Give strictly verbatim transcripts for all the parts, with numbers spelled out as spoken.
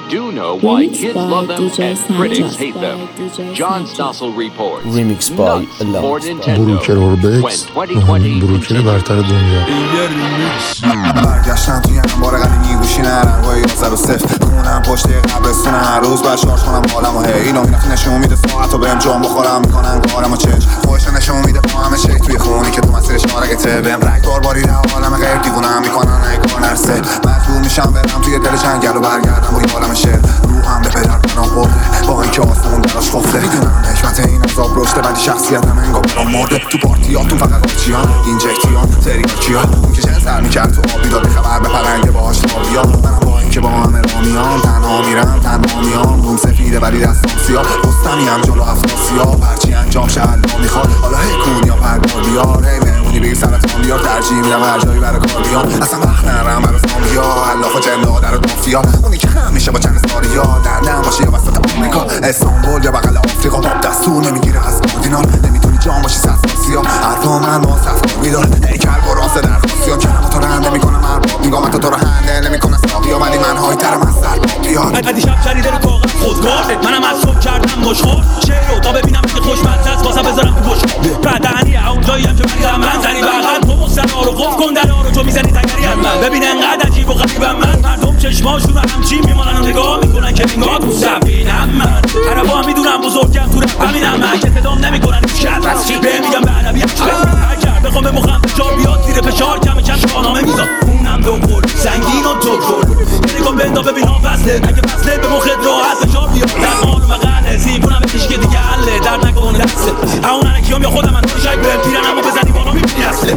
do know why kids love them and critics hate them. John Stossel reports. Remix by Nuts for Nintendo. بروکر اوربکس مهمین بروکر برتر دنیا. برگشتم توی انبار قدیمی گوشی نرم با یازده و صفر خونم پشت قبرستون هر روز باید شارژ کنم حالم و هی اینا میرفتی نشون میده ساعت و بهم جام بخورم میکنن کارم و چش خوش نشون میده با همه شک توی خونی که تو مسیرش نارگته بهم رگدار باریده حالم غیر دیوونم میکنن نگار نرسه مجبور میشم برم توی دل جنگل و برگردم با این عالم شعر روحم به پدر پناه برده با اینکه آسمون دراش خفته میدونم حکمت این عذاب رشته ولی شخصیتم انگار برام مرده تو پارتیاتون فقط آچیان اینجکتیان تریاکیان اون که چند سر میکرد تو آبی داده خبر به پرنده باهاش نابیان منم با اینکه با همه رامیان تنها میرم تنها میام روم سفیده ولی دستام سیاه رستمیم جلو افراسیاب هرچی انجام شه الله میخواد حالا هی کون یا پرگار بیار هی مهمونی بگی سرطان بیار ترجیح میدم هر جایی برای کار بیام اصلا وقت نرم برای سامیا الله و جلا در مافیا اونی که خم میشه با چند استاریا دردم باشه یا وسط آمریکا استانبول یا بغل آفریقا آب دستور نمیگیره از کاردینال نمیتونی جان باشی سساسیا حرفا من با صفا بیدار هیکل براسه درخواستیان کلماتو رنده میکنم ارباب میگم تو تو رو هنده نمیکنه ساقیا ولی من های ترم از سر بیار ادی شب جریده رو کاغذ خودکار منم از صبح کردم مشخور شعر رو تا ببینم که خوشمزه است واسه بذارم تو گوش بعدنی اونجایی هم که من من زنی بغل تو مستنا رو قف کن در رو تو میزنی تگری از من ببین انقدر عجیب و غریبم من مردم چشماشون همچین میمونن و نگاه میکنن که نگاه تو سفینم من عربا میدونم بزرگم تو رپ همینم من که صدام نمیکنن تو شرط از چی به میگم به عربی اگر بخوام به مخم فشار بیاد زیر فشار کم کم شاهنامه میذار اونم دو گل سنگین و دو گل نگاه بندا ببین ها فصله اگه فصله به مخت راحت فشار بیاد در آن مقاله زیبونم بکش که دیگه حله درد نکنه دسته اون انکیام یا خودم من تو شاید به پیرنمو بزنی بالا میبینی اصله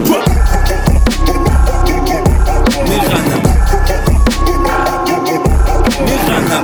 میخندم میخندم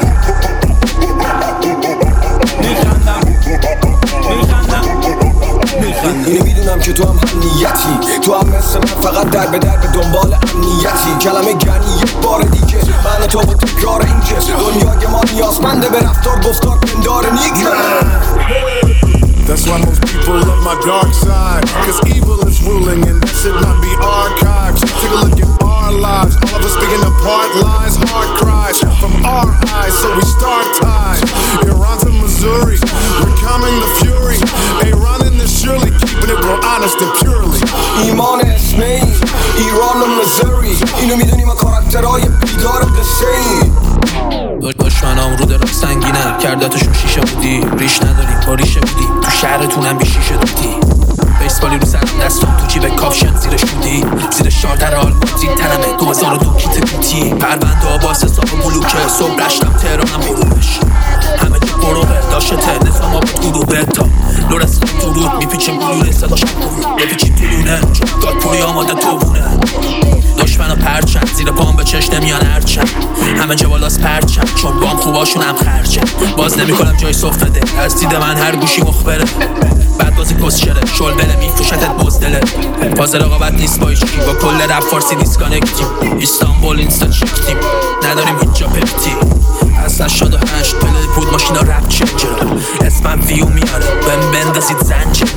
میخندم میخندم میخندم اینو میدونم که تو هم نیتی تو هم مثل من فقط در به در به دنبال امنیتی کلمه گنی یک بار دیگه من تو با تکرار این که دنیای ما نیازمنده به رفتار گفتار پندار نیک That's why most people love my dark side. Cause evil is ruling and that should not be archives. Take a look at our lives. All of us speaking apart lies, hard cries from our eyes. So we start ties. Iran to Missouri, we're calming the fury. Iran in the surely keeping it real honest and purely. ایمان اسمی ایران و مزوری اینو میدونی ما کاراکترهای بیدار قصه ای دشمنام رو درم سنگینم کردتشون شیشه بودی ریش نداریم با ریشه بودی تو شهرتونم بی شیشه دوتی بیسبالی رو سرم دستم تو جیب کافشن زیرش بودی زیر شار در آلماتی تنمه دو هزار و دو کیت بوتی پرونده آباس حساب ملوکه صبح رشتم تهرانم غروبش همه جو بروه داشته ته نظام آباد گروه تا لورستان تو رود میپیچیم گلوله صداش بکنون بپیچیم تو لونه چون داد پوری آماده تو بونه دشمن و پرچم زیر پام به چش نمیان هرچم همه جا بالاست پرچم چون بام خوباشون هم خرچه باز نمی کنم جای صفره ده از دید من هر گوشی مخبره بعد بازی کس شره شل بله میفروشتت بزدله فاز رقابت نیست با ایشکی با کل رپ فارسی دیسکانکتیم استانبول اینستا چکتیم نداریم هیچ پکتی از هشتاد و هشت پله بود ماشینا رپ چنجر اسمم ویو میاره بهم بندازید زن چنجر